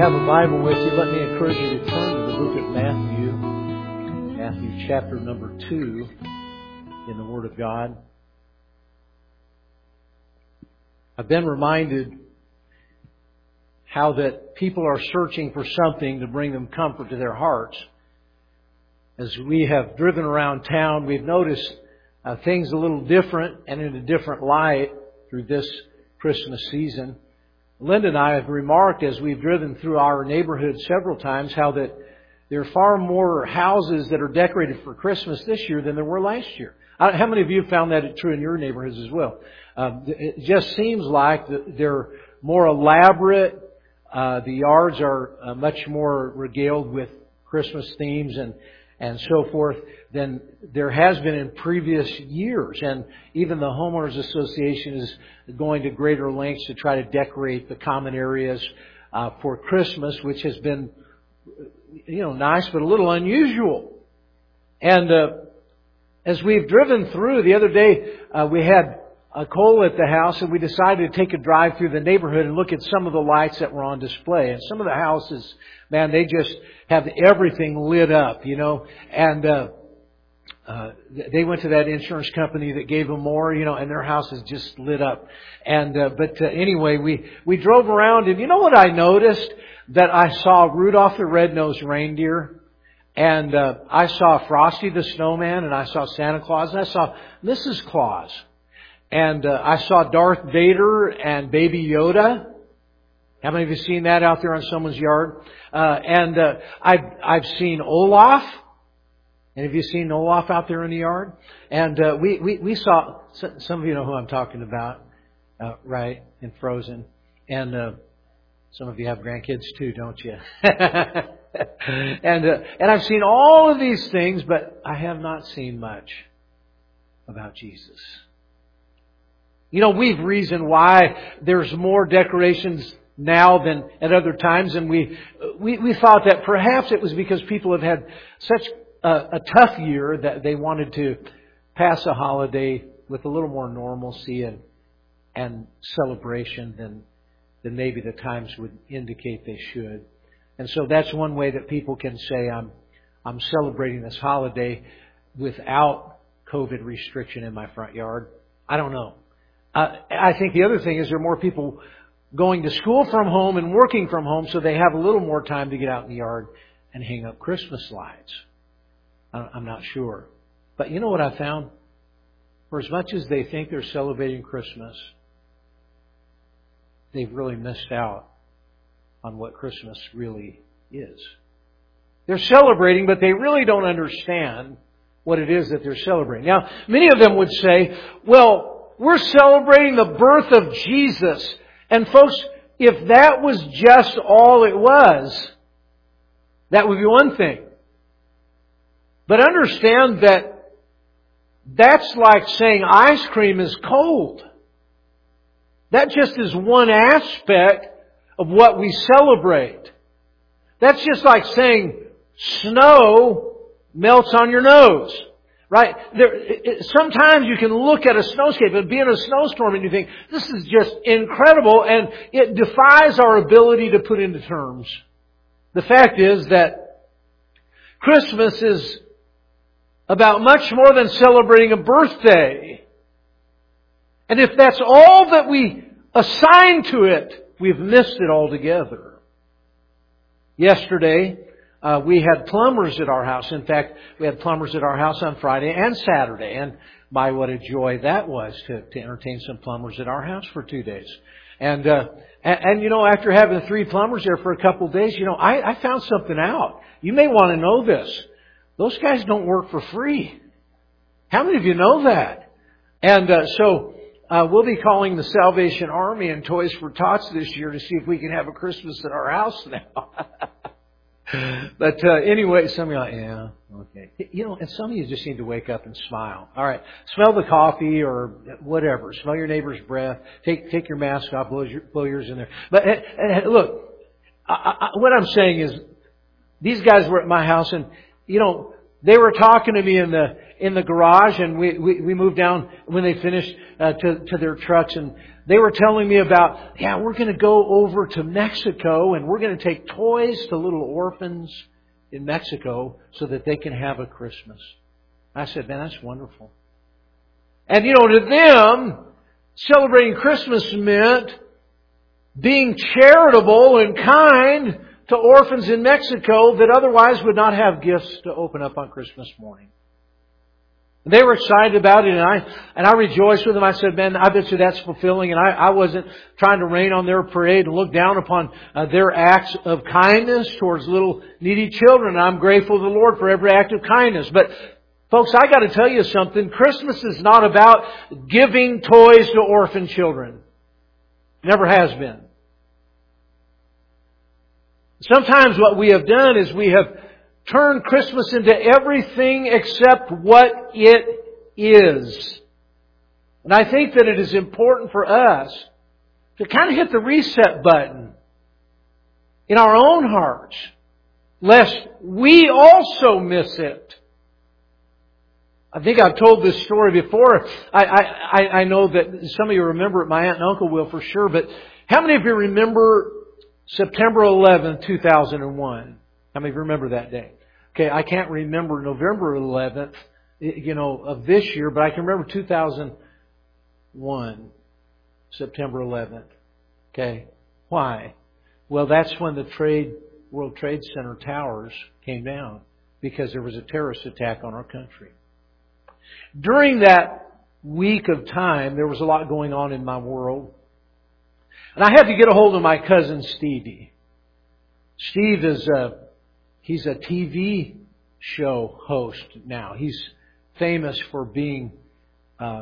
have a Bible with you, let me encourage you to turn to the book of Matthew chapter number 2 in the Word of God. I've been reminded how that people are searching for something to bring them comfort to their hearts. As we have driven around town, we've noticed things a little different and in a different light through this Christmas season. Linda and I have remarked as we've driven through our neighborhood several times how that there are far more houses that are decorated for Christmas this year than there were last year. How many of you found that true in your neighborhoods as well? It just seems like they're more elaborate. The yards are much more regaled with Christmas themes and so forth than there has been in previous years. And even the Homeowners Association is going to greater lengths to try to decorate the common areas for Christmas, which has been, nice but a little unusual. And as we've driven through, the other day we had a coal at the house, and we decided to take a drive through the neighborhood and look at some of the lights that were on display. And some of the houses, man, they just have everything lit up, and they went to that insurance company that gave them more, and their house is just lit up. And but anyway, we drove around, and you know what I noticed? That I saw Rudolph the Red-Nosed Reindeer, and I saw Frosty the Snowman, and I saw Santa Claus, and I saw Mrs. Claus. And I saw Darth Vader and Baby Yoda. How many of you seen that out there on someone's yard? I've seen Olaf. Any of you seen Olaf out there in the yard? And we saw, some of you know who I'm talking about, right, in Frozen. And some of you have grandkids too, don't you? And I've seen all of these things, but I have not seen much about Jesus. We've reasoned why there's more decorations now than at other times, and we thought that perhaps it was because people have had such a tough year that they wanted to pass a holiday with a little more normalcy and celebration than maybe the times would indicate they should. And so that's one way that people can say, I'm celebrating this holiday without COVID restriction in my front yard. I don't know. I think the other thing is there are more people going to school from home and working from home, so they have a little more time to get out in the yard and hang up Christmas lights. I'm not sure. But you know what I found? For as much as they think they're celebrating Christmas, they've really missed out on what Christmas really is. They're celebrating, but they really don't understand what it is that they're celebrating. Now, many of them would say, well, we're celebrating the birth of Jesus. And folks, if that was just all it was, that would be one thing. But understand that that's like saying ice cream is cold. That just is one aspect of what we celebrate. That's just like saying snow melts on your nose. Right? Sometimes you can look at a snowscape and be in a snowstorm and you think, this is just incredible, and it defies our ability to put into terms. The fact is that Christmas is about much more than celebrating a birthday. And if that's all that we assign to it, we've missed it altogether. Yesterday, we had plumbers at our house. In fact, we had plumbers at our house on Friday and Saturday. And my, what a joy that was to entertain some plumbers at our house for 2 days. And after having 3 plumbers there for a couple of days, I found something out. You may want to know this. Those guys don't work for free. How many of you know that? And so we'll be calling the Salvation Army and Toys for Tots this year to see if we can have a Christmas at our house now. But anyway, some of you are like, yeah, okay. And some of you just need to wake up and smile. All right, smell the coffee or whatever. Smell your neighbor's breath. Take your mask off, blow yours in there. But look, what I'm saying is, these guys were at my house, and they were talking to me in in the garage, and we moved down when they finished to their trucks, and they were telling me about, we're going to go over to Mexico, and we're going to take toys to little orphans in Mexico so that they can have a Christmas. I said, man, that's wonderful. And to them, celebrating Christmas meant being charitable and kind to orphans in Mexico that otherwise would not have gifts to open up on Christmas morning. And they were excited about it, and I rejoiced with them. I said, man, I bet you that's fulfilling. And I wasn't trying to rain on their parade and look down upon their acts of kindness towards little needy children. And I'm grateful to the Lord for every act of kindness. But folks, I got to tell you something. Christmas is not about giving toys to orphan children. Never has been. Sometimes what we have done is we have turned Christmas into everything except what it is. And I think that it is important for us to kind of hit the reset button in our own hearts, lest we also miss it. I think I've told this story before. I know that some of you remember it. My aunt and uncle will for sure. But how many of you remember September 11th, 2001? How many of you remember that day? Okay, I can't remember November 11th, of this year, but I can remember 2001, September 11th. Okay, why? Well, that's when the World Trade Center towers came down because there was a terrorist attack on our country. During that week of time, there was a lot going on in my world. And I had to get a hold of my cousin Stevie. Steve he's a TV show host now. He's famous for being a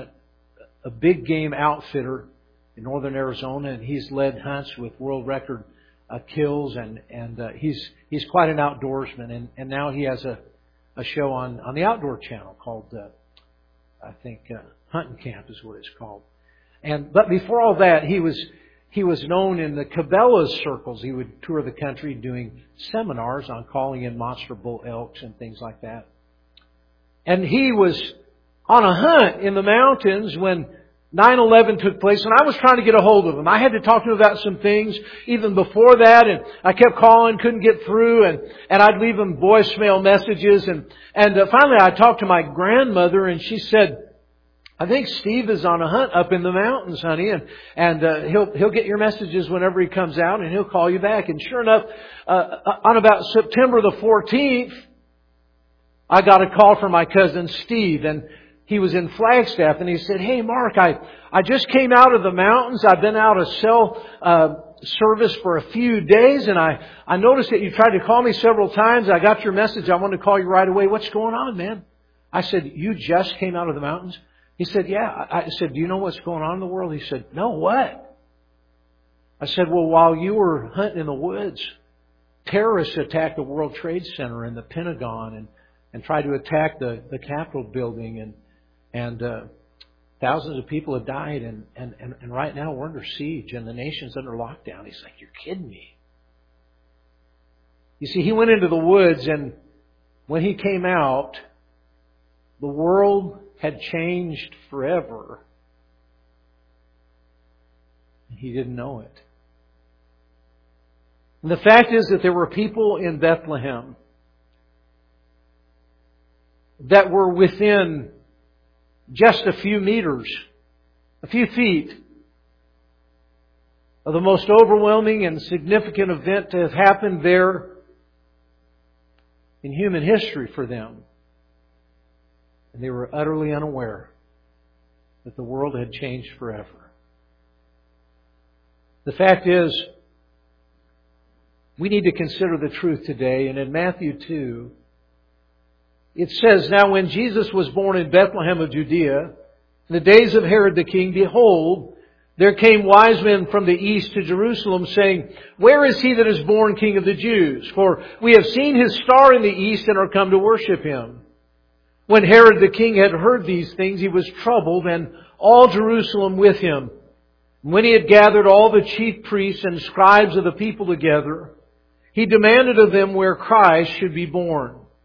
big game outfitter in northern Arizona, and he's led hunts with world record kills, and he's quite an outdoorsman. And now he has a show on the Outdoor Channel called I think Hunting Camp is what it's called. But before all that, he was known in the Cabela's circles. He would tour the country doing seminars on calling in monster bull elks and things like that. And he was on a hunt in the mountains when 9/11 took place, and I was trying to get a hold of him. I had to talk to him about some things even before that, and I kept calling, couldn't get through, and I'd leave him voicemail messages, and finally I talked to my grandmother, and she said, I think Steve is on a hunt up in the mountains, honey, and he'll get your messages whenever he comes out, and he'll call you back. And sure enough, on about September the 14th, I got a call from my cousin Steve, and he was in Flagstaff, and he said, hey, Mark, I just came out of the mountains. I've been out of cell service for a few days, and I noticed that you tried to call me several times. I got your message. I wanted to call you right away. What's going on, man? I said, you just came out of the mountains? He said, yeah. I said, do you know what's going on in the world? He said, no, what? I said, well, while you were hunting in the woods, terrorists attacked the World Trade Center and the Pentagon and tried to attack the Capitol building, and thousands of people have died, and right now we're under siege and the nation's under lockdown. He's like, you're kidding me. You see, he went into the woods, and when he came out, the world had changed forever. He didn't know it. And the fact is that there were people in Bethlehem that were within just a few meters, a few feet of the most overwhelming and significant event to have happened there in human history for them. And they were utterly unaware that the world had changed forever. The fact is, we need to consider the truth today. And in Matthew 2, it says, now when Jesus was born in Bethlehem of Judea, in the days of Herod the king, behold, there came wise men from the east to Jerusalem, saying, where is he that is born King of the Jews? For we have seen his star in the east and are come to worship him. When Herod the king had heard these things, he was troubled, and all Jerusalem with him. When he had gathered all the chief priests and scribes of the people together, he demanded of them where Christ should be born.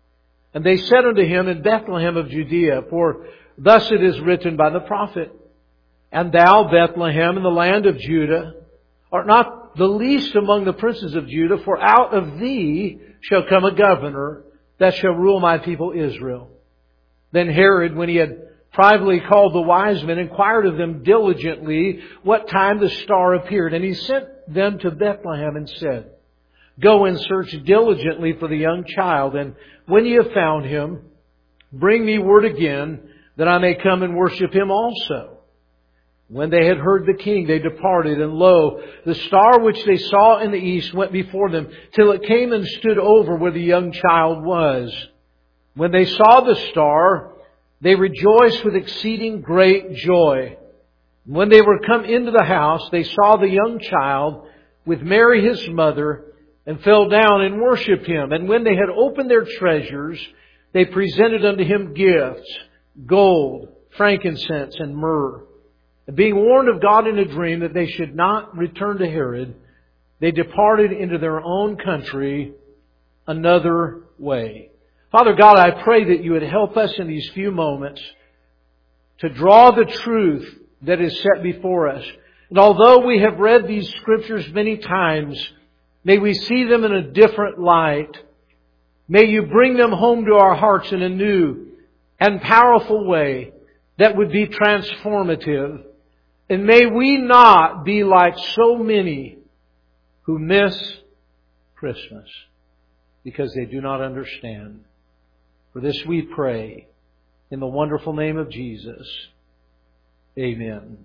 And they said unto him, In Bethlehem of Judea, for thus it is written by the prophet, And thou, Bethlehem, in the land of Judah, art not the least among the princes of Judah, for out of thee shall come a governor that shall rule my people Israel. Then Herod, when he had privately called the wise men, inquired of them diligently what time the star appeared. And he sent them to Bethlehem and said, Go and search diligently for the young child, and when ye have found him, bring me word again, that I may come and worship him also. When they had heard the king, they departed, and lo, the star which they saw in the east went before them, till it came and stood over where the young child was. When they saw the star, they rejoiced with exceeding great joy. When they were come into the house, they saw the young child with Mary his mother, and fell down and worshipped him. And when they had opened their treasures, they presented unto him gifts, gold, frankincense, and myrrh. And being warned of God in a dream that they should not return to Herod, they departed into their own country another way. Father God, I pray that you would help us in these few moments to draw the truth that is set before us. And although we have read these scriptures many times, may we see them in a different light. May you bring them home to our hearts in a new and powerful way that would be transformative. And may we not be like so many who miss Christmas because they do not understand. For this we pray in the wonderful name of Jesus. Amen.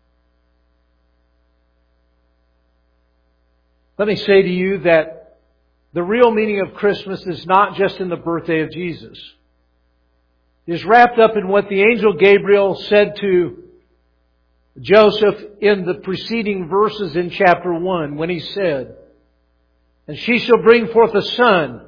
Let me say to you that the real meaning of Christmas is not just in the birthday of Jesus. It is wrapped up in what the angel Gabriel said to Joseph in the preceding verses in chapter 1 when he said, And she shall bring forth a son.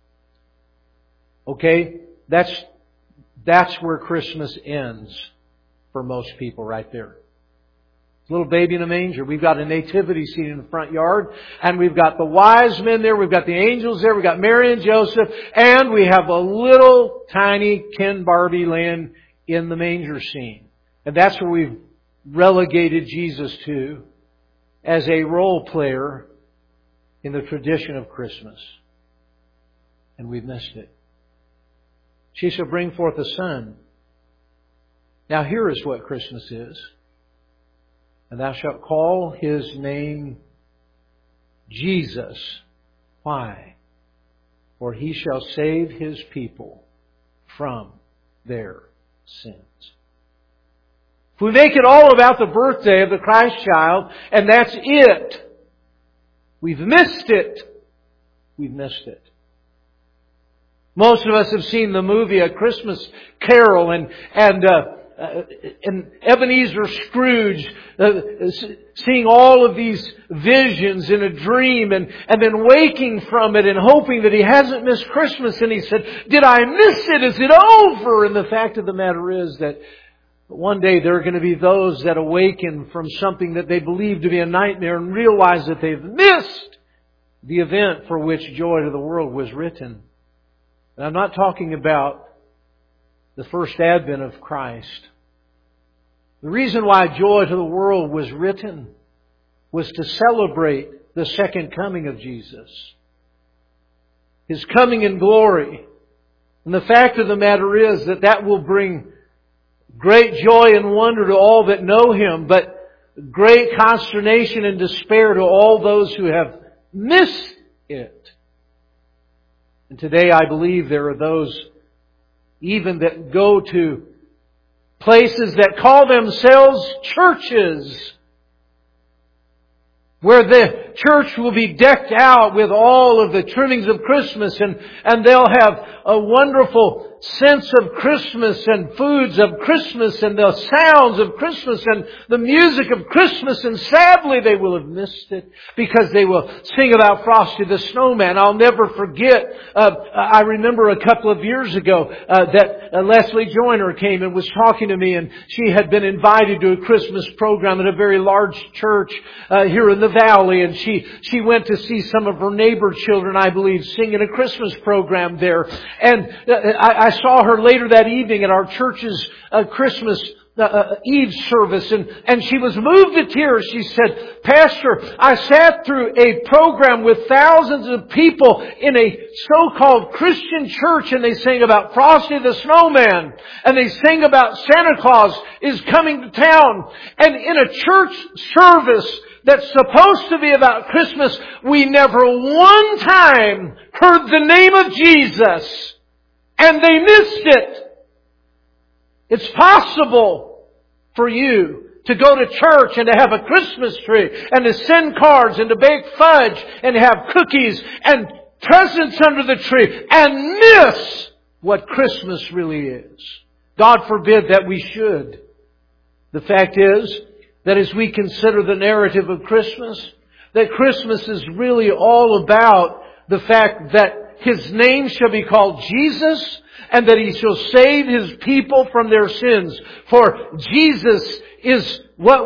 Okay, that's where Christmas ends for most people right there. Little baby in a manger. We've got a nativity scene in the front yard. And we've got the wise men there. We've got the angels there. We've got Mary and Joseph. And we have a little tiny Ken Barbie land in the manger scene. And that's where we've relegated Jesus to as a role player in the tradition of Christmas. And we've missed it. She shall bring forth a son. Now here is what Christmas is. And thou shalt call his name Jesus. Why? For he shall save his people from their sins. If we make it all about the birthday of the Christ child, and that's it, we've missed it. We've missed it. Most of us have seen the movie A Christmas Carol and Ebenezer Scrooge, seeing all of these visions in a dream and then waking from it and hoping that he hasn't missed Christmas. And he said, Did I miss it? Is it over? And the fact of the matter is that one day there are going to be those that awaken from something that they believe to be a nightmare and realize that they've missed the event for which Joy to the World was written. And I'm not talking about the first advent of Christ. The reason why Joy to the World was written was to celebrate the second coming of Jesus. His coming in glory. And the fact of the matter is that will bring great joy and wonder to all that know Him, but great consternation and despair to all those who have missed it. And today I believe there are those even that go to places that call themselves churches, where the church will be decked out with all of the trimmings of Christmas and they'll have a wonderful sense of Christmas and foods of Christmas and the sounds of Christmas and the music of Christmas, and sadly they will have missed it because they will sing about Frosty the Snowman. I'll never forget, I remember a couple of years ago that Leslie Joyner came and was talking to me, and she had been invited to a Christmas program at a very large church here in the valley, and she She went to see some of her neighbor children, I believe, sing in a Christmas program there. And I saw her later that evening at our church's Christmas Eve service, and she was moved to tears. She said, "Pastor, I sat through a program with thousands of people in a so-called Christian church, and they sang about Frosty the Snowman, and they sang about Santa Claus is coming to town. And in a church service that's supposed to be about Christmas, we never one time heard the name of Jesus, and they missed it." It's possible for you to go to church and to have a Christmas tree and to send cards and to bake fudge and to have cookies and presents under the tree and miss what Christmas really is. God forbid that we should. The fact is that as we consider the narrative of Christmas, that Christmas is really all about the fact that His name shall be called Jesus, and that He shall save His people from their sins. For Jesus is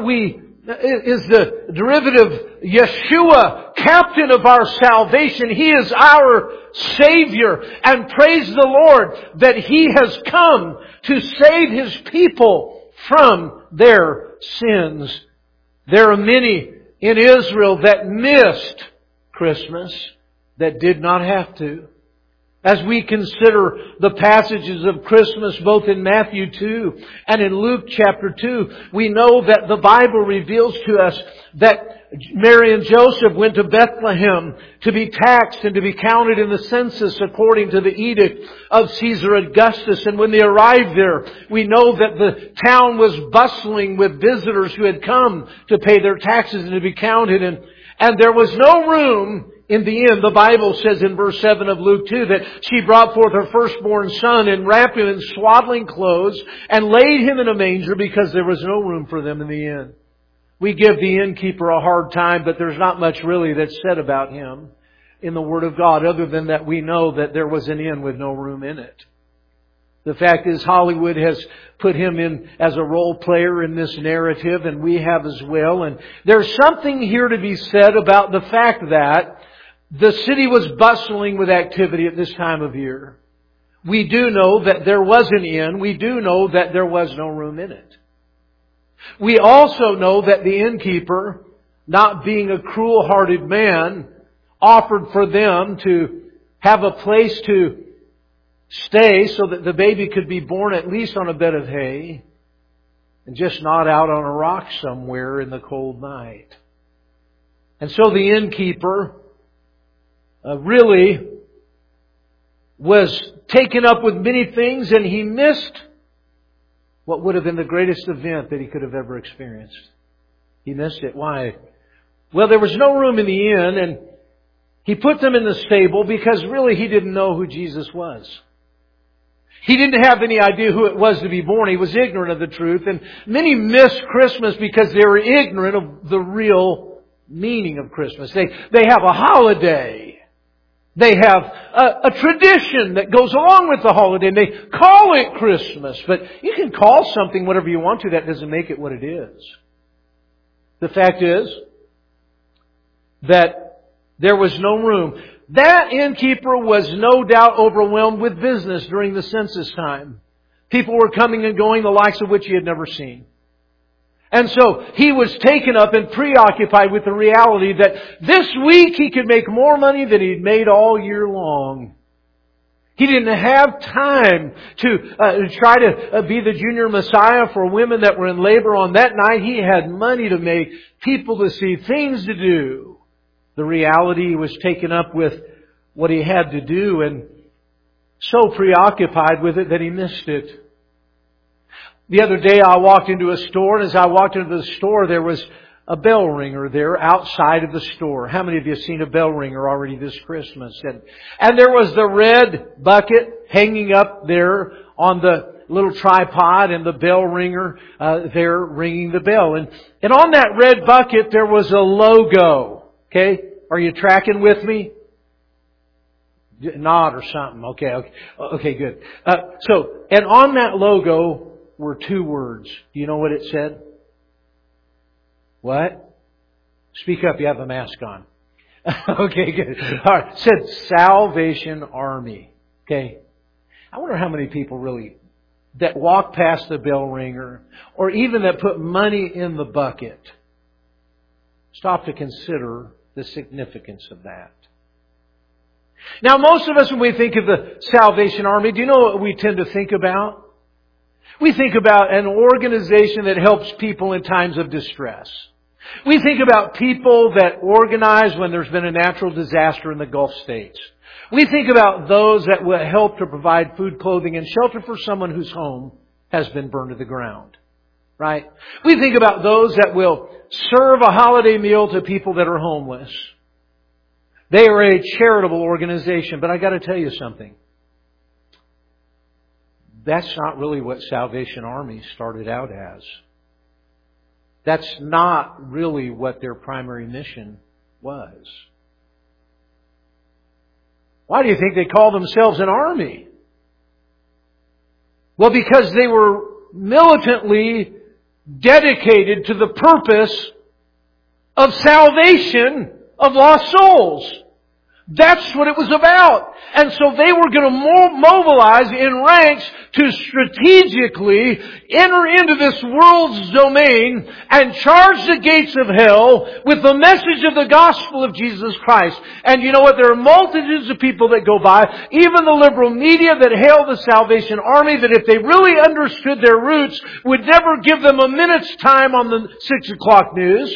the derivative Yeshua, captain of our salvation. He is our Savior. And praise the Lord that He has come to save His people from their sins. There are many in Israel that missed Christmas that did not have to. As we consider the passages of Christmas both in Matthew 2 and in Luke chapter 2, we know that the Bible reveals to us that Mary and Joseph went to Bethlehem to be taxed and to be counted in the census according to the edict of Caesar Augustus. And when they arrived there, we know that the town was bustling with visitors who had come to pay their taxes and to be counted. And there was no room in the inn. The Bible says in verse 7 of Luke 2 that she brought forth her firstborn son and wrapped him in swaddling clothes and laid him in a manger because there was no room for them in the inn. We give the innkeeper a hard time, but there's not much really that's said about him in the Word of God other than that we know that there was an inn with no room in it. The fact is Hollywood has put him in as a role player in this narrative, and we have as well. And there's something here to be said about the fact that the city was bustling with activity at this time of year. We do know that there was an inn. We do know that there was no room in it. We also know that the innkeeper, not being a cruel-hearted man, offered for them to have a place to stay so that the baby could be born at least on a bed of hay and just not out on a rock somewhere in the cold night. And so the innkeeper really was taken up with many things, and he missed what would have been the greatest event that he could have ever experienced. He missed it. Why? Well, there was no room in the inn, and he put them in the stable because really he didn't know who Jesus was. He didn't have any idea who it was to be born. He was ignorant of the truth. And many miss Christmas because they were ignorant of the real meaning of Christmas. They have a holiday. They have a tradition that goes along with the holiday, and they call it Christmas. But you can call something whatever you want to. That doesn't make it what it is. The fact is that there was no room. That innkeeper was no doubt overwhelmed with business during the census time. People were coming and going, the likes of which he had never seen. And so he was taken up and preoccupied with the reality that this week he could make more money than he'd made all year long. He didn't have time to try to be the junior Messiah for women that were in labor on that night. He had money to make, people to see, things to do. The reality, he was taken up with what he had to do and so preoccupied with it that he missed it. The other day I walked into a store, and as I walked into the store there was a bell ringer there outside of the store. How many of you have seen a bell ringer already this Christmas? And there was the red bucket hanging up there on the little tripod and the bell ringer there ringing the bell. And on that red bucket there was a logo. Okay? Are you tracking with me? Nod or something. Okay, good. And on that logo were two words. Do you know what it said? What? Speak up, you have a mask on. Okay, good. All right. Said Salvation Army. Okay. I wonder how many people really that walk past the bell ringer or even that put money in the bucket stop to consider the significance of that. Now, most of us, when we think of the Salvation Army, do you know what we tend to think about? We think about an organization that helps people in times of distress. We think about people that organize when there's been a natural disaster in the Gulf states. We think about those that will help to provide food, clothing, and shelter for someone whose home has been burned to the ground. Right? We think about those that will serve a holiday meal to people that are homeless. They are a charitable organization, but I got to tell you something. That's not really what Salvation Army started out as. That's not really what their primary mission was. Why do you think they call themselves an army? Well, because they were militantly dedicated to the purpose of salvation of lost souls. That's what it was about. And so they were going to mobilize in ranks to strategically enter into this world's domain and charge the gates of hell with the message of the gospel of Jesus Christ. And you know what? There are multitudes of people that go by, even the liberal media that hail the Salvation Army, that if they really understood their roots, would never give them a minute's time on the 6 o'clock news.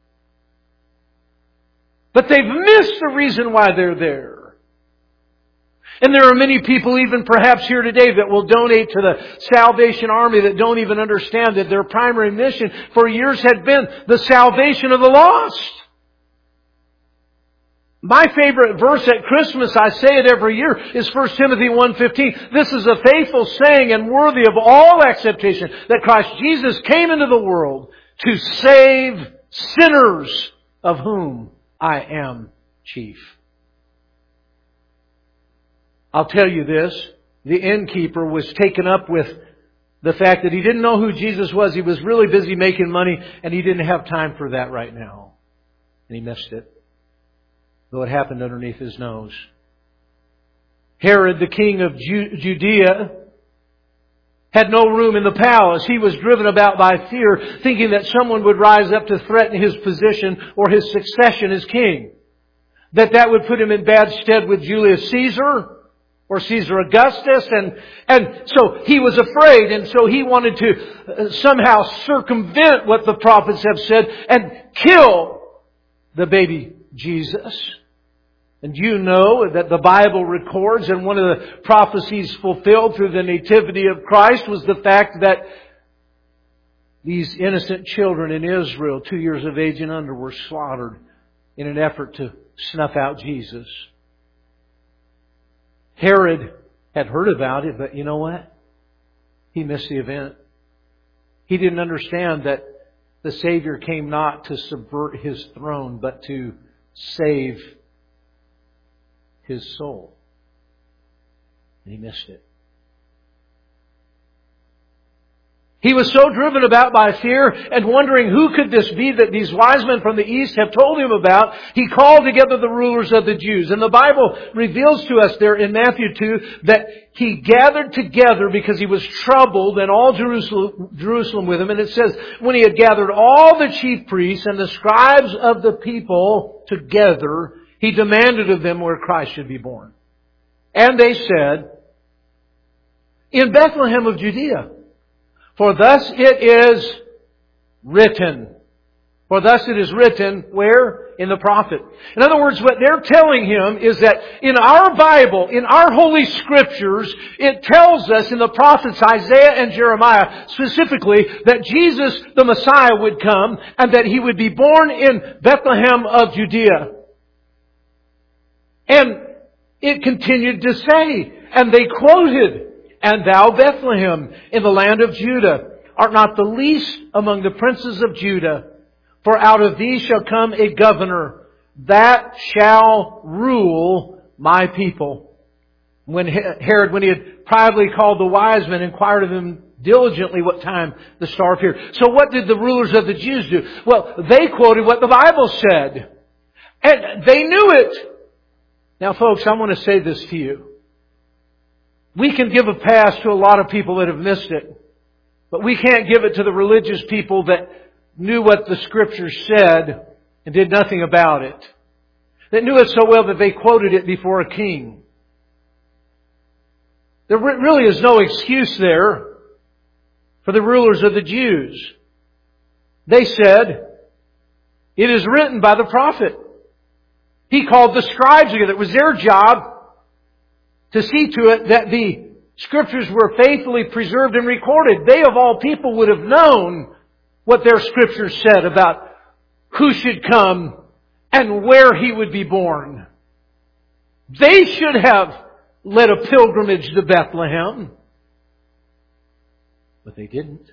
But they've missed the reason why they're there. And there are many people, even perhaps here today, that will donate to the Salvation Army that don't even understand that their primary mission for years had been the salvation of the lost. My favorite verse at Christmas, I say it every year, is 1 Timothy 1:15. This is a faithful saying and worthy of all acceptation, that Christ Jesus came into the world to save sinners, of whom I am chief. I'll tell you this. The innkeeper was taken up with the fact that he didn't know who Jesus was. He was really busy making money, and he didn't have time for that right now. And he missed it. Though it happened underneath his nose. Herod, the king of Judea, had no room in the palace. He was driven about by fear, thinking that someone would rise up to threaten his position or his succession as king. That would put him in bad stead with Julius Caesar or Caesar Augustus. And so he was afraid, and so he wanted to somehow circumvent what the prophets have said and kill the baby Jesus. And you know that the Bible records, and one of the prophecies fulfilled through the nativity of Christ was the fact that these innocent children in Israel, 2 years of age and under, were slaughtered in an effort to snuff out Jesus. Herod had heard about it, but you know what? He missed the event. He didn't understand that the Savior came not to subvert His throne, but to save His soul. And he missed it. He was so driven about by fear and wondering who could this be that these wise men from the east have told him about. He called together the rulers of the Jews. And the Bible reveals to us there in Matthew 2 that he gathered together because he was troubled, and all Jerusalem with him. And it says, when he had gathered all the chief priests and the scribes of the people together, he demanded of them where Christ should be born. And they said, in Bethlehem of Judea. For thus it is written. For thus it is written, where? In the prophet. In other words, what they're telling him is that in our Bible, in our Holy Scriptures, it tells us in the prophets Isaiah and Jeremiah specifically that Jesus, the Messiah, would come and that He would be born in Bethlehem of Judea. And it continued to say, and they quoted, and thou, Bethlehem, in the land of Judah, art not the least among the princes of Judah, for out of thee shall come a governor that shall rule my people. When Herod, when he had privately called the wise men, inquired of them diligently what time the star appeared. So what did the rulers of the Jews do? Well, they quoted what the Bible said. And they knew it. Now folks, I want to say this to you. We can give a pass to a lot of people that have missed it. But we can't give it to the religious people that knew what the Scriptures said and did nothing about it. That knew it so well that they quoted it before a king. There really is no excuse there for the rulers of the Jews. They said, it is written by the prophet. He called the scribes together. It was their job to see to it that the Scriptures were faithfully preserved and recorded. They of all people would have known what their Scriptures said about who should come and where He would be born. They should have led a pilgrimage to Bethlehem. But they didn't.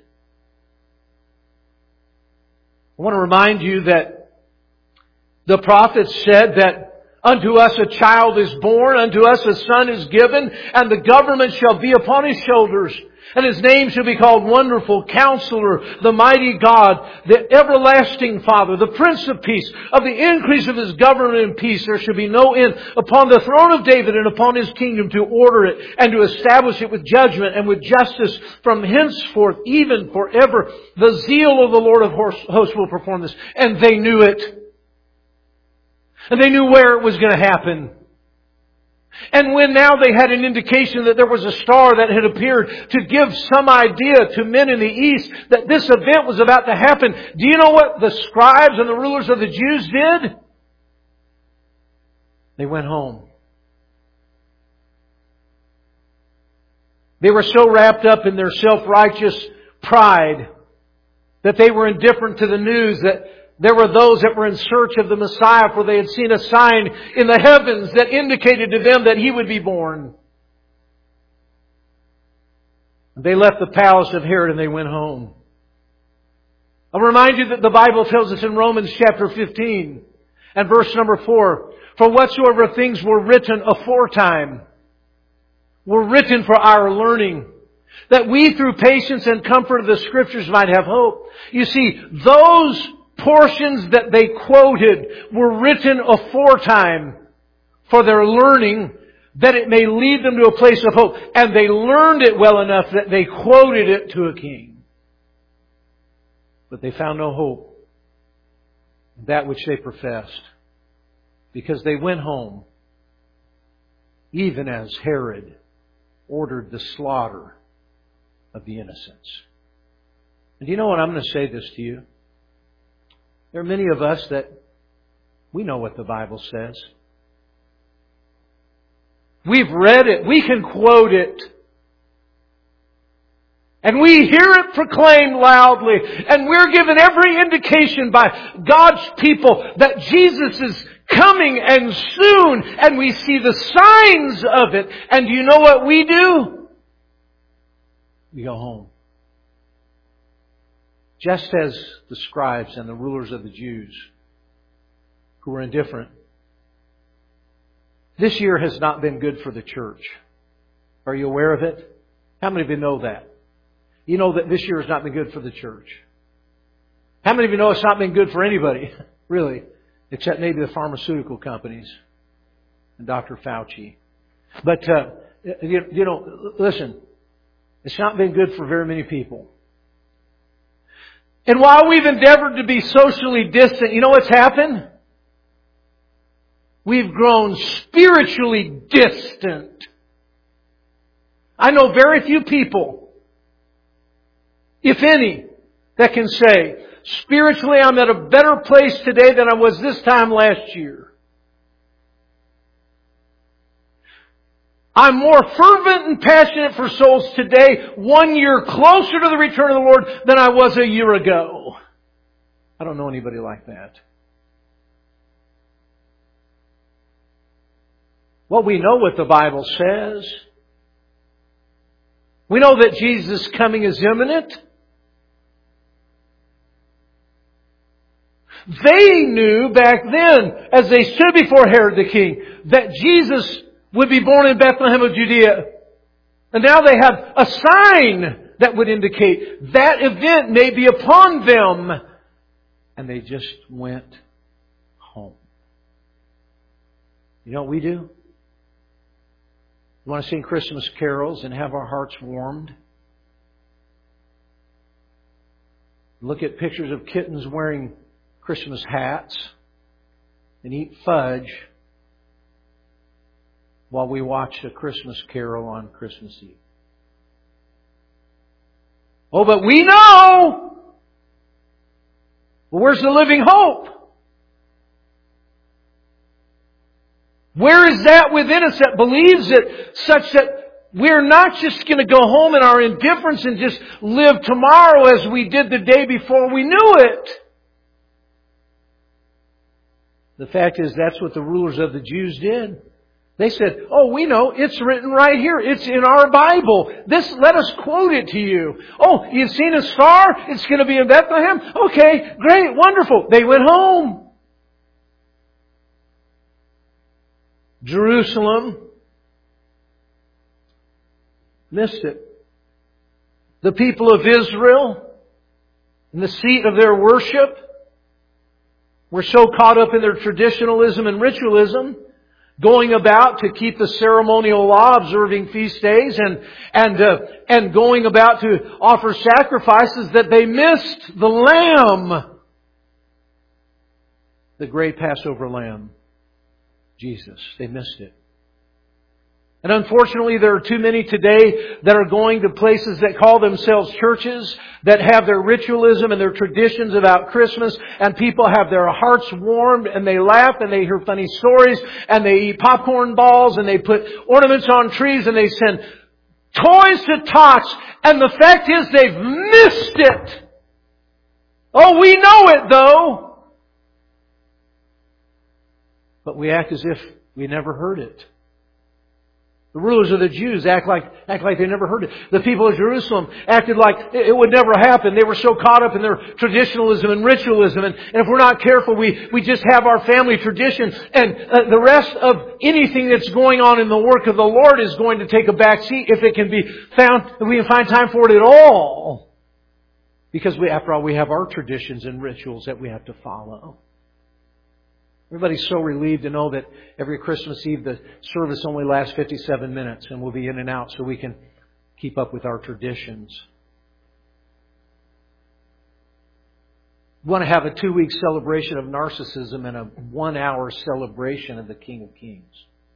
I want to remind you that the prophets said that unto us a child is born, unto us a son is given, and the government shall be upon His shoulders. And His name shall be called Wonderful, Counselor, the Mighty God, the Everlasting Father, the Prince of Peace. Of the increase of His government and peace there shall be no end upon the throne of David and upon His kingdom, to order it and to establish it with judgment and with justice from henceforth, even forever. The zeal of the Lord of hosts will perform this. And they knew it. And they knew where it was going to happen. And when now they had an indication that there was a star that had appeared to give some idea to men in the east that this event was about to happen, do you know what the scribes and the rulers of the Jews did? They went home. They were so wrapped up in their self-righteous pride that they were indifferent to the news that there were those that were in search of the Messiah, for they had seen a sign in the heavens that indicated to them that He would be born. They left the palace of Herod and they went home. I'll remind you that the Bible tells us in Romans chapter 15 and verse number 4, for whatsoever things were written aforetime were written for our learning, that we through patience and comfort of the Scriptures might have hope. You see, those portions that they quoted were written aforetime for their learning, that it may lead them to a place of hope. And they learned it well enough that they quoted it to a king. But they found no hope in that which they professed, because they went home, even as Herod ordered the slaughter of the innocents. And you know what? I'm going to say this to you. There are many of us that we know what the Bible says. We've read it. We can quote it. And we hear it proclaimed loudly. And we're given every indication by God's people that Jesus is coming and soon. And we see the signs of it. And do you know what we do? We go home. Just as the scribes and the rulers of the Jews who were indifferent. This year has not been good for the church. Are you aware of it? How many of you know that? You know that this year has not been good for the church. How many of you know it's not been good for anybody, really, except maybe the pharmaceutical companies and Dr. Fauci? But, listen, it's not been good for very many people. And while we've endeavored to be socially distant, you know what's happened? We've grown spiritually distant. I know very few people, if any, that can say, spiritually I'm at a better place today than I was this time last year. I'm more fervent and passionate for souls today, 1 year closer to the return of the Lord, than I was a year ago. I don't know anybody like that. Well, we know what the Bible says. We know that Jesus' coming is imminent. They knew back then, as they stood before Herod the king, that Jesus would be born in Bethlehem of Judea. And now they have a sign that would indicate that event may be upon them. And they just went home. You know what we do? We want to sing Christmas carols and have our hearts warmed. Look at pictures of kittens wearing Christmas hats and eat fudge while we watch a Christmas carol on Christmas Eve. Oh, but we know! Well, where's the living hope? Where is that within us that believes it such that we're not just going to go home in our indifference and just live tomorrow as we did the day before we knew it? The fact is, that's what the rulers of the Jews did. They said, oh, we know, it's written right here. It's in our Bible. Let us quote it to you. Oh, you've seen a star? It's going to be in Bethlehem? Okay, great, wonderful. They went home. Jerusalem missed it. The people of Israel, in the seat of their worship, were so caught up in their traditionalism and ritualism, going about to keep the ceremonial law, observing feast days, and going about to offer sacrifices, that they missed the Lamb, the great Passover Lamb, Jesus. They missed it. And unfortunately, there are too many today that are going to places that call themselves churches, that have their ritualism and their traditions about Christmas, and people have their hearts warmed, and they laugh, and they hear funny stories, and they eat popcorn balls, and they put ornaments on trees, and they send toys to tots, and the fact is they've missed it. Oh, we know it though. But we act as if we never heard it. The rulers of the Jews act like they never heard it. The people of Jerusalem acted like it would never happen. They were so caught up in their traditionalism and ritualism. And if we're not careful, we just have our family tradition. And the rest of anything that's going on in the work of the Lord is going to take a back seat if it can be found, if we can find time for it at all. Because after all, we have our traditions and rituals that we have to follow. Everybody's so relieved to know that every Christmas Eve the service only lasts 57 minutes and we'll be in and out so we can keep up with our traditions. We want to have a 2-week celebration of narcissism and a 1-hour celebration of the King of Kings.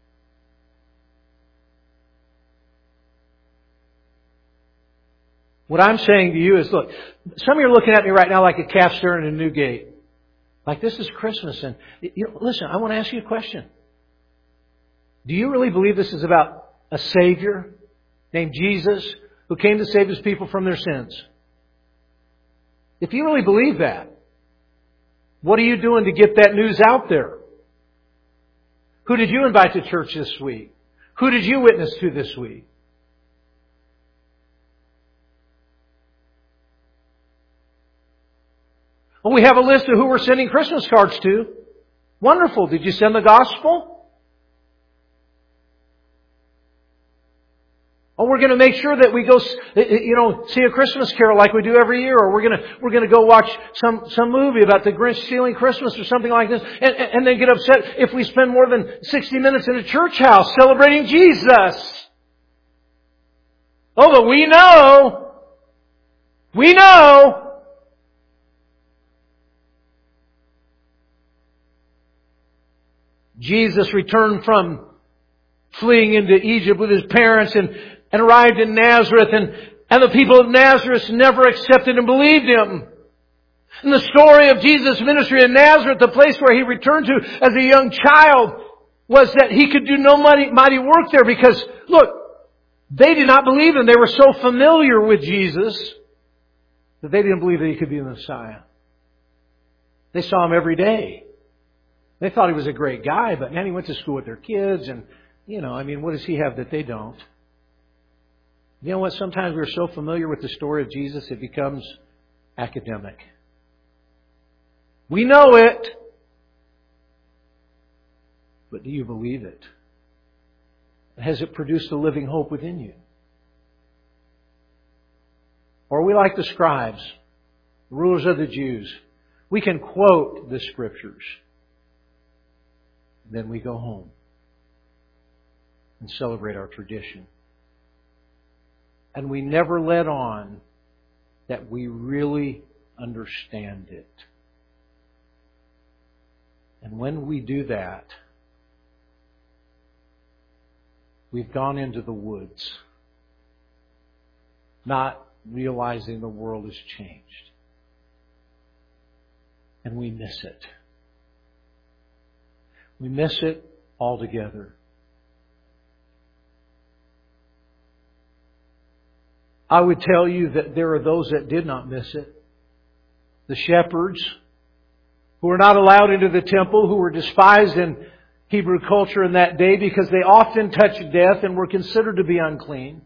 What I'm saying to you is, look, some of you are looking at me right now like a calf staring at a new gate. Like this is Christmas. And listen, I want to ask you a question. Do you really believe this is about a Savior named Jesus who came to save His people from their sins? If you really believe that, what are you doing to get that news out there? Who did you invite to church this week? Who did you witness to this week? Well, we have a list of who we're sending Christmas cards to. Wonderful. Did you send the gospel? Oh, we're going to make sure that we go, see a Christmas carol like we do every year, or we're going to go watch some movie about the Grinch stealing Christmas or something like this, and then get upset if we spend more than 60 minutes in a church house celebrating Jesus. Oh, but we know. Jesus returned from fleeing into Egypt with His parents and arrived in Nazareth, and the people of Nazareth never accepted and believed Him. And the story of Jesus' ministry in Nazareth, the place where He returned to as a young child, was that He could do no mighty work there because, look, they did not believe Him. They were so familiar with Jesus that they didn't believe that He could be the Messiah. They saw Him every day. They thought He was a great guy, but man, He went to school with their kids and, what does He have that they don't? You know what? Sometimes we're so familiar with the story of Jesus, it becomes academic. We know it, but do you believe it? Has it produced a living hope within you? Or are we like the scribes, the rulers of the Jews? We can quote the Scriptures. Then we go home. and celebrate our tradition. And we never let on that we really understand it. And when we do that, we've gone into the woods, not realizing the world has changed. And we miss it. We miss it altogether. I would tell you that there are those that did not miss it. The shepherds, who were not allowed into the temple, who were despised in Hebrew culture in that day because they often touched death and were considered to be unclean.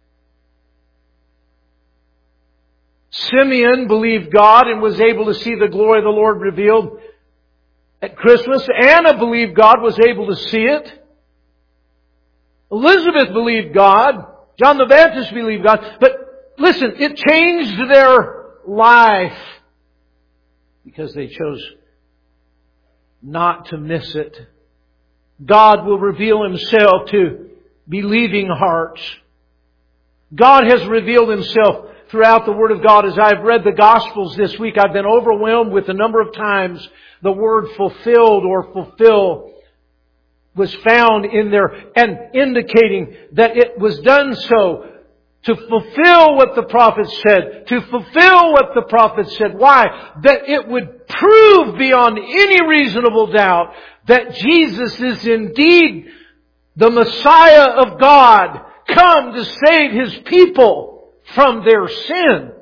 Simeon believed God and was able to see the glory of the Lord revealed at Christmas. Anna believed God, was able to see it. Elizabeth believed God. John the Baptist believed God. But listen, it changed their life because they chose not to miss it. God will reveal Himself to believing hearts. God has revealed Himself throughout the Word of God. As I've read the Gospels this week, I've been overwhelmed with the number of times the word fulfilled or fulfill was found in there, and indicating that it was done so to fulfill what the prophet said. To fulfill what the prophet said. Why? That it would prove beyond any reasonable doubt that Jesus is indeed the Messiah of God, come to save His people from their sin.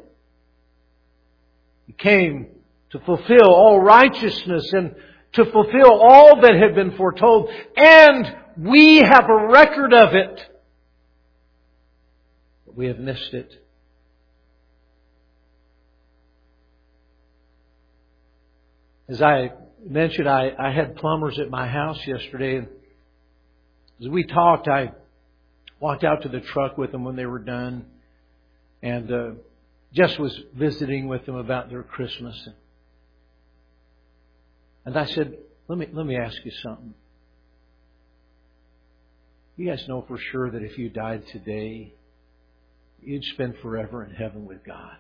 He came to fulfill all righteousness and to fulfill all that had been foretold. And we have a record of it. But we have missed it. As I mentioned, I had plumbers at my house yesterday. And as we talked, I walked out to the truck with them when they were done. And just was visiting with them about their Christmas. And I said, let me ask you something. You guys know for sure that if you died today, you'd spend forever in heaven with God.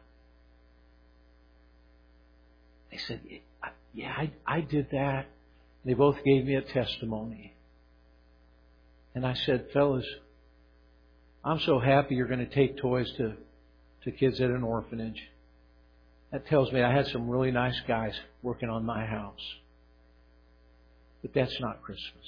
They said, yeah, I did that. They both gave me a testimony. And I said, fellas, I'm so happy you're going to take toys to kids at an orphanage. That tells me I had some really nice guys working on my house. But that's not Christmas.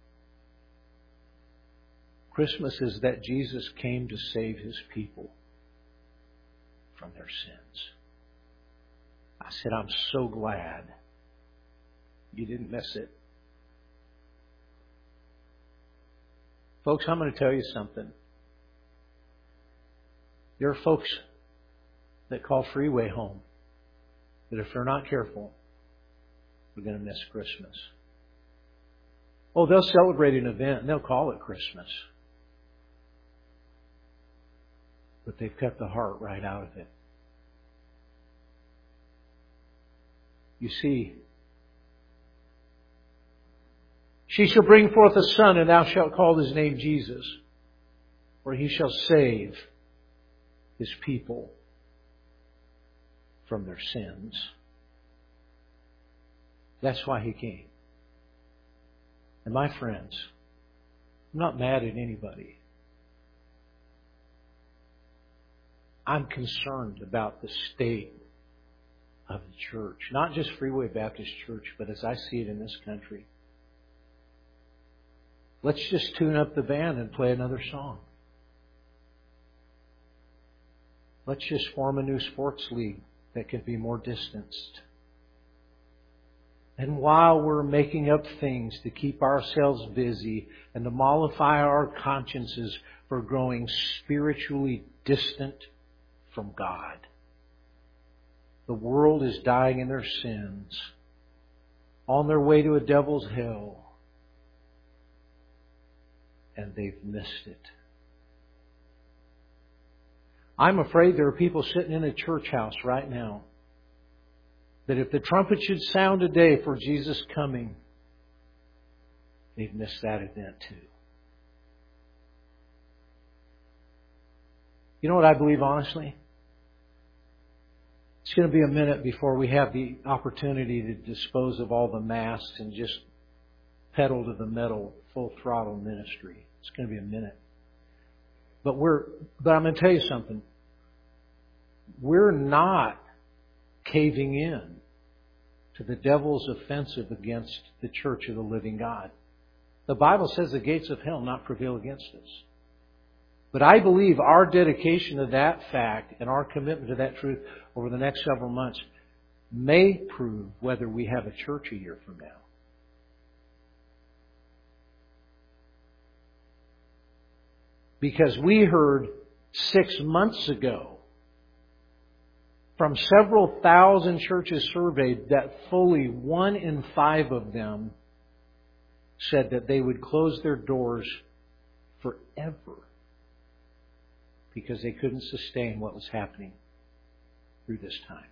Christmas is that Jesus came to save His people from their sins. I said, I'm so glad you didn't miss it. Folks, I'm going to tell you something. There are folks that call Freeway home that if they're not careful, we're going to miss Christmas. Oh, they'll celebrate an event and they'll call it Christmas. But they've cut the heart right out of it. You see, she shall bring forth a son, and thou shalt call His name Jesus, for He shall save His people from their sins. That's why He came. And my friends, I'm not mad at anybody. I'm concerned about the state of the church. Not just Freeway Baptist Church, but as I see it in this country. Let's just tune up the band and play another song. Let's just form a new sports league that can be more distanced. And while we're making up things to keep ourselves busy and to mollify our consciences for growing spiritually distant from God, the world is dying in their sins, on their way to a devil's hell, and they've missed it. I'm afraid there are people sitting in a church house right now that if the trumpet should sound today for Jesus coming, they've missed that event too. You know what I believe honestly? It's going to be a minute before we have the opportunity to dispose of all the masks and just pedal to the metal, full throttle ministry. It's going to be a minute. But I'm going to tell you something. We're not caving in to the devil's offensive against the church of the living God. The Bible says the gates of hell not prevail against us. But I believe our dedication to that fact and our commitment to that truth over the next several months may prove whether we have a church a year from now. Because we heard 6 months ago from several thousand churches surveyed that fully 1 in 5 of them said that they would close their doors forever because they couldn't sustain what was happening through this time.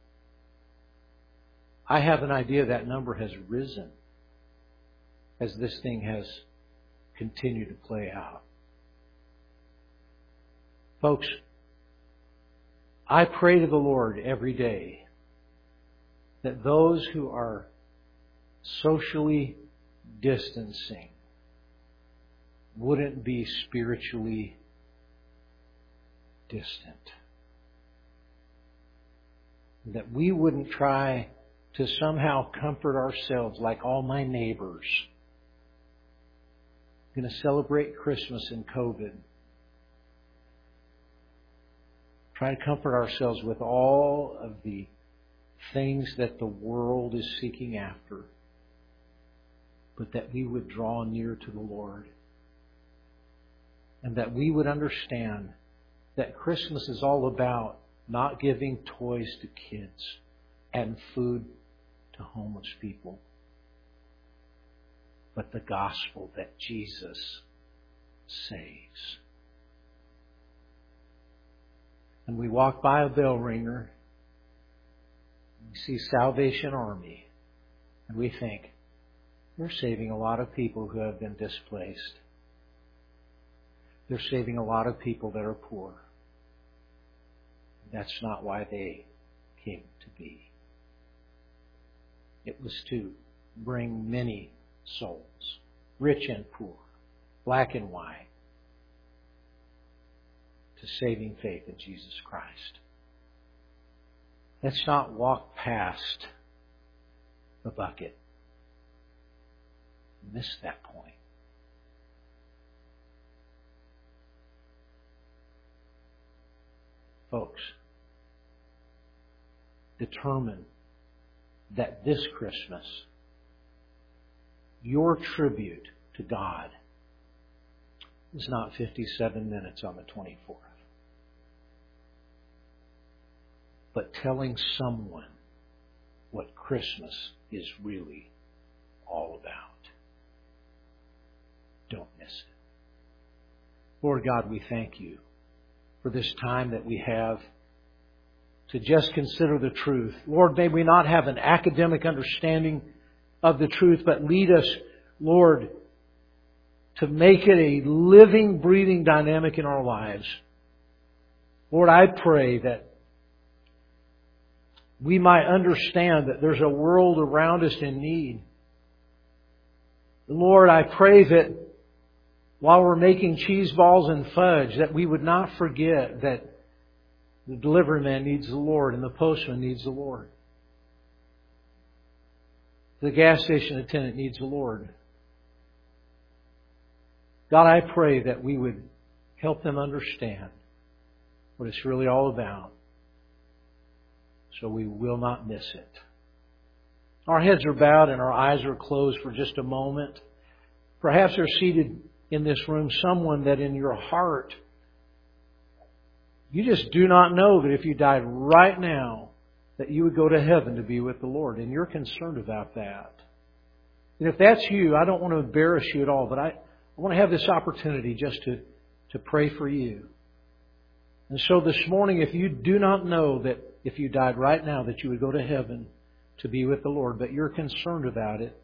I have an idea that number has risen as this thing has continued to play out. Folks, I pray to the Lord every day that those who are socially distancing wouldn't be spiritually distant. That we wouldn't try to somehow comfort ourselves like all my neighbors. I'm going to celebrate Christmas in COVID. Try to comfort ourselves with all of the things that the world is seeking after, but that we would draw near to the Lord. And that we would understand that Christmas is all about not giving toys to kids and food to homeless people, but the gospel that Jesus saves. And we walk by a bell ringer, we see Salvation Army, and we think, they're saving a lot of people who have been displaced. They're saving a lot of people that are poor. That's not why they came to be. It was to bring many souls, rich and poor, black and white, to saving faith in Jesus Christ. Let's not walk past the bucket. Miss that point. Folks, determine that this Christmas, your tribute to God is not 57 minutes on the 24th, but telling someone what Christmas is really all about. Don't miss it. Lord God, we thank you for this time that we have to just consider the truth. Lord, may we not have an academic understanding of the truth, but lead us, Lord, to make it a living, breathing dynamic in our lives. Lord, I pray that we might understand that there's a world around us in need. Lord, I pray that while we're making cheese balls and fudge, that we would not forget that the delivery man needs the Lord and the postman needs the Lord. The gas station attendant needs the Lord. God, I pray that we would help them understand what it's really all about, so we will not miss it. Our heads are bowed and our eyes are closed for just a moment. Perhaps there's seated in this room someone that in your heart you just do not know that if you died right now that you would go to heaven to be with the Lord, and you're concerned about that. And if that's you, I don't want to embarrass you at all, but I want to have this opportunity just to pray for you. And so this morning, if you do not know that if you died right now that you would go to heaven to be with the Lord, but you're concerned about it,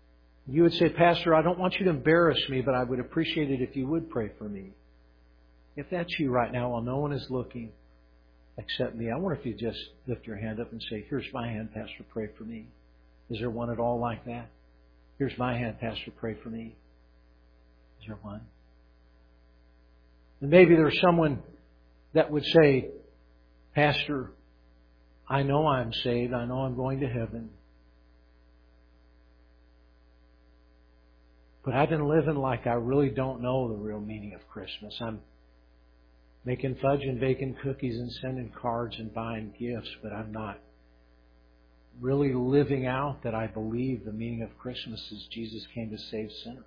you would say, Pastor, I don't want you to embarrass me, but I would appreciate it if you would pray for me. If that's you right now, while no one is looking except me, I wonder if you just lift your hand up and say, here's my hand, Pastor, pray for me. Is there one at all like that? Here's my hand, Pastor, pray for me. Is there one? And maybe there's someone that would say, Pastor, I know I'm saved. I know I'm going to heaven. But I've been living like I really don't know the real meaning of Christmas. I'm making fudge and baking cookies and sending cards and buying gifts, but I'm not really living out that I believe the meaning of Christmas is Jesus came to save sinners.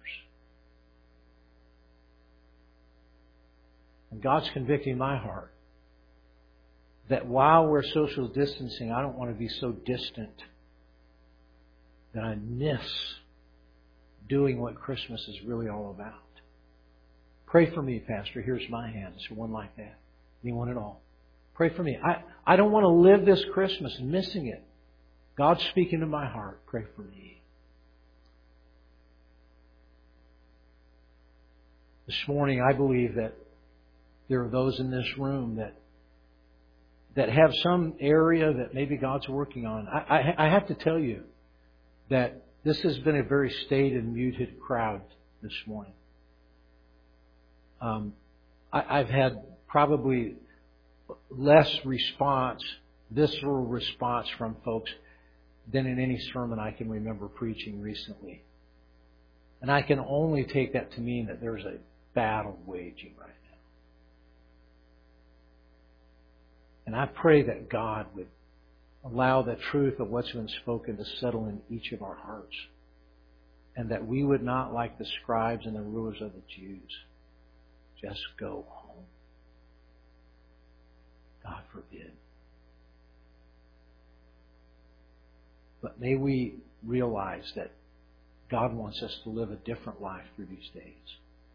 And God's convicting my heart that while we're social distancing, I don't want to be so distant that I miss doing what Christmas is really all about. Pray for me, Pastor. Here's my hand. Is there one like that? Anyone at all? Pray for me. I don't want to live this Christmas missing it. God's speaking to my heart. Pray for me. This morning, I believe that there are those in this room that have some area that maybe God's working on. I have to tell you that this has been a very staid and muted crowd this morning. I've had probably less response, visceral response from folks than in any sermon I can remember preaching recently. And I can only take that to mean that there's a battle waging right now. And I pray that God would allow the truth of what's been spoken to settle in each of our hearts. And that we would not, like the scribes and the rulers of the Jews, just go home. God forbid. But may we realize that God wants us to live a different life through these days.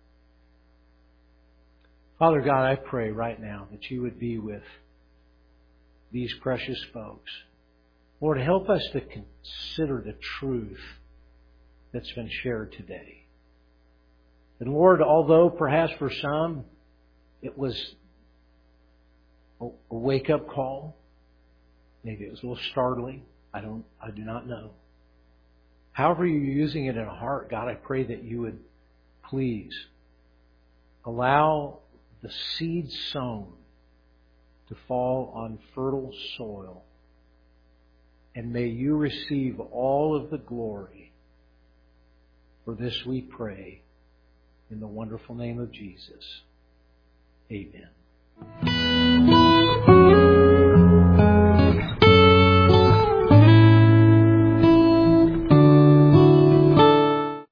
Father God, I pray right now that you would be with these precious folks. Lord, help us to consider the truth that's been shared today. And Lord, although perhaps for some it was a wake-up call, maybe it was a little startling, I do not know. However you're using it in a heart, God, I pray that you would please allow the seed sown to fall on fertile soil. And may you receive all of the glory. For this we pray in the wonderful name of Jesus. Amen.